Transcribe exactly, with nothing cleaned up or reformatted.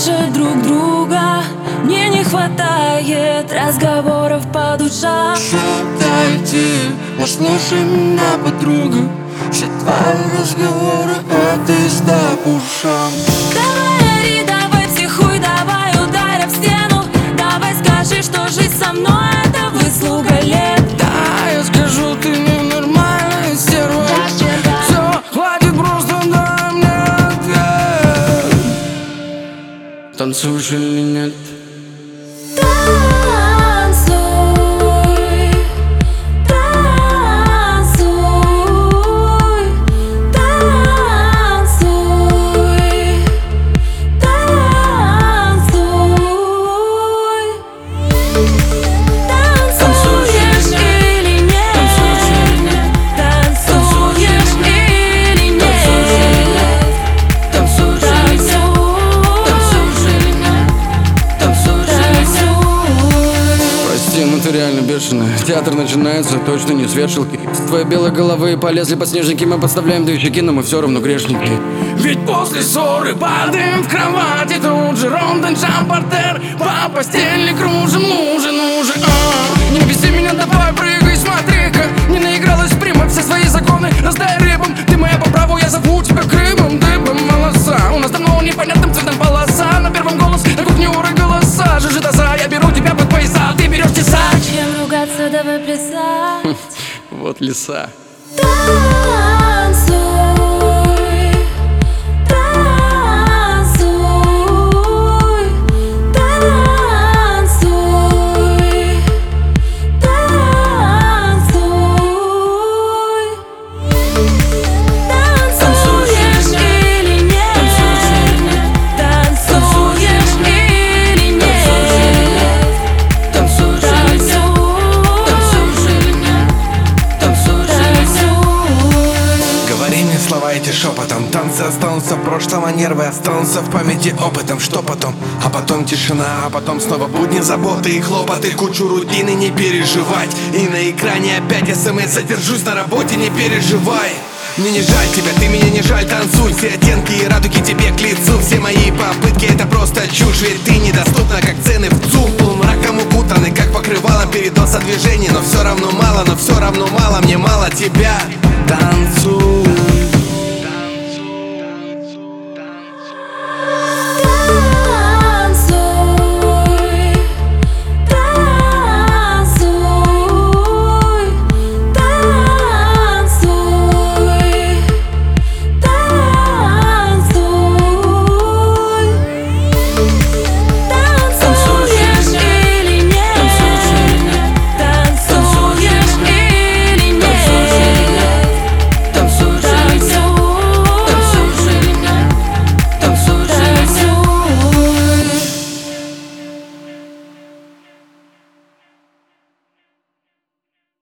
слышать друг друга. Мне не хватает разговоров по душам. Дайте, послушай меня, подруга. Все твои разговоры — это езда по ушам. Давай ори, давай психуй, давай ударь об стену. Давай скажи, что жизнь со мной — это выслуга лет. Да, я скажу, ты ненормальная стерва. Все, хватит, просто дай мне ответ. Танцуешь или нет? Ты реально бешеная. Театр начинается точно не с вешалки. С твоей белой головы полезли подснежники. Мы подставляем две щеки, но мы все равно грешники. Ведь после ссоры падаем в кровати. Тут же рондон, шампартер. По постели кружим, лужи, лужи. А, не беси меня, давай прыгай, смотри-ка. Не наигралась прима, все свои законы раздай рыбам. Ты моя по праву, я зову тебя Крымом. Дыбом волоса, у нас давно непонятным цветом полоса. На первом голос, на кухне уры голоса. Жижи таза, я беру тебя под пояса, ты берешь тесак. Чем ругаться, давай плясать. Вот лиса. Танцуй, танцуй, танцуй, танцуй. Танцуешь или нет? Танцуешь или нет? Говори мне слова эти шепотом. Танцы останутся в прошлом, а нервы останутся в памяти опытом. Что потом? А потом тишина, а потом снова будни, заботы и хлопоты. Кучу рутины, не переживать. И на экране опять смс, задержусь на работе, не переживай. Мне не жаль тебя, ты меня не жаль, танцуй. Все оттенки и радуги тебе к лицу. Все мои попытки — это просто чушь. Ведь ты недоступна, как цены в ЦУМ. Полумраком укутаны, как покрывало передоз от движений. Но все равно мало, но все равно мало, мне мало тебя. Танцуй.